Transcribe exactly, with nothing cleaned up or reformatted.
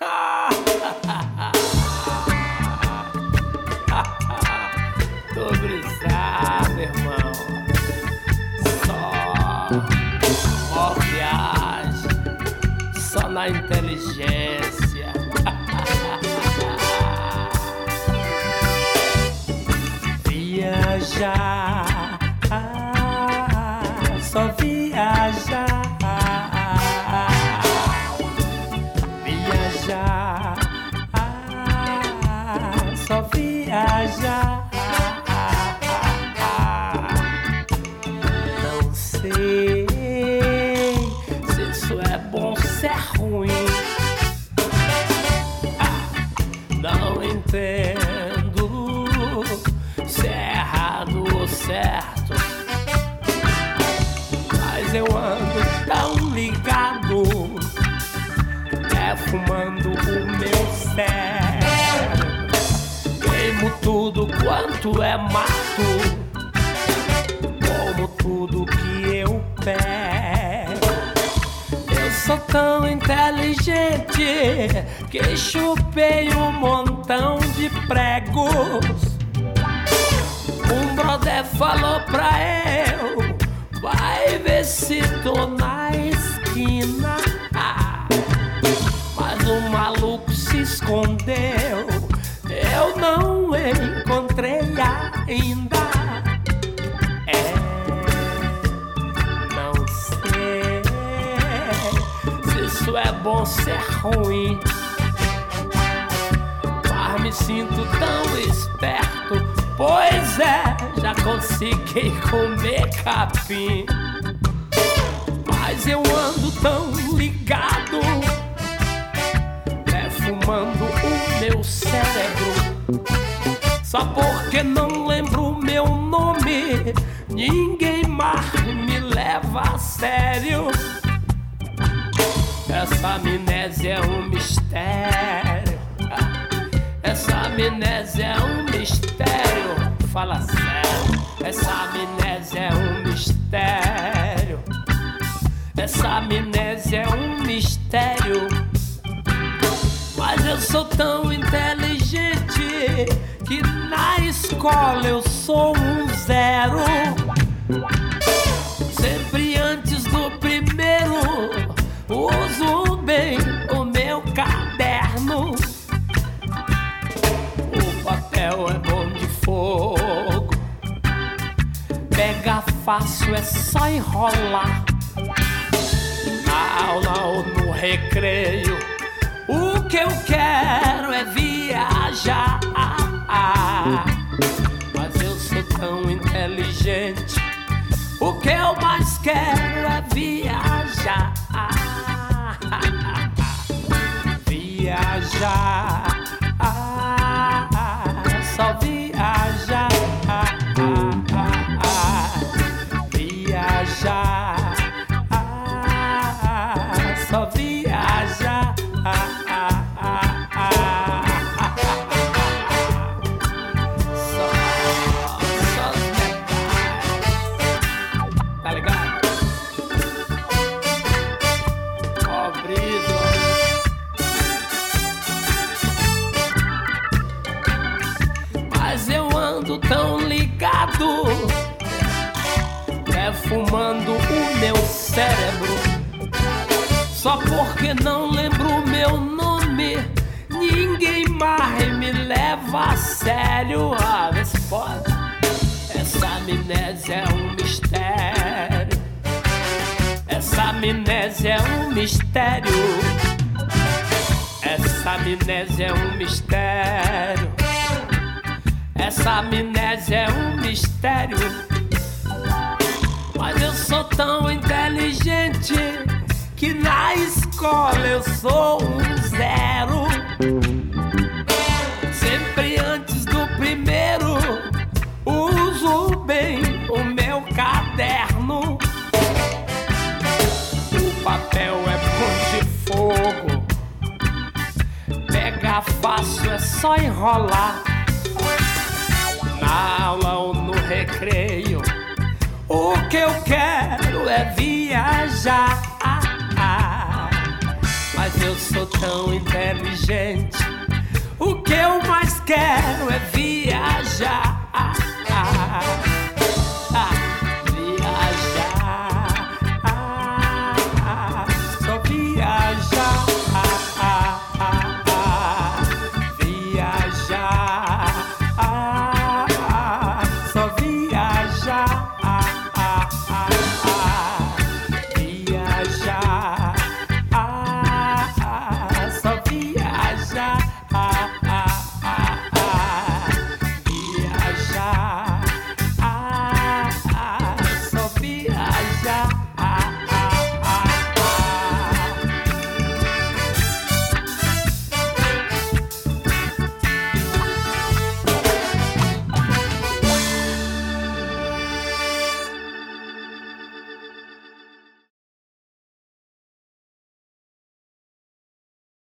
Tô brisado, irmão. Só, ó viagem, só na inteligência. Viajar, só viajar. Viajar, só viajar. Não sei se isso é bom, se é ruim. Não entendo se é errado ou certo, mas eu ando tão ligado, é fumando o meu cérebro. Queimo tudo quanto é mato, como tudo que eu pego. Eu sou tão inteligente que chupei um montão de pregos. Um brother falou pra eu: vai ver se tô na esquina. Mas o maluco se escondeu, eu não encontrei ainda. É, não sei se isso é bom, se é ruim, mas me sinto tão esperto. Pois é, já consegui comer capim. Mas eu ando tão ligado, é fumando o meu cérebro. Só porque não lembro o meu nome, ninguém mais me leva a sério. Essa amnésia é um mistério. Essa amnésia é um mistério. Fala sério. Essa amnésia é um mistério. Essa amnésia é um mistério. Mas eu sou tão inteligente que na escola eu sou um zero. Sempre antes do primeiro, uso bem o meu caderno. O papel é bom de fogo, pega fácil, é só enrolar. Na aula ou no recreio, o que eu quero é viajar. Mas eu sou tão inteligente, o que eu mais quero é viajar. Viajar, só viajar. Viajar, só viajar. Tão ligado, é fumando o meu cérebro. Só porque não lembro o meu nome, ninguém mais me leva a sério. Ah, vê se pode. Essa amnésia é um mistério. Essa amnésia é um mistério. Essa amnésia é um mistério. Essa amnésia é um mistério. Mas eu sou tão inteligente que na escola eu sou um zero. Sempre antes do primeiro, uso bem o meu caderno. O papel é bom de fogo, pega fácil, é só enrolar. Na aula ou no recreio, o que eu quero é viajar. Mas eu sou tão inteligente. O que eu mais quero é viajar.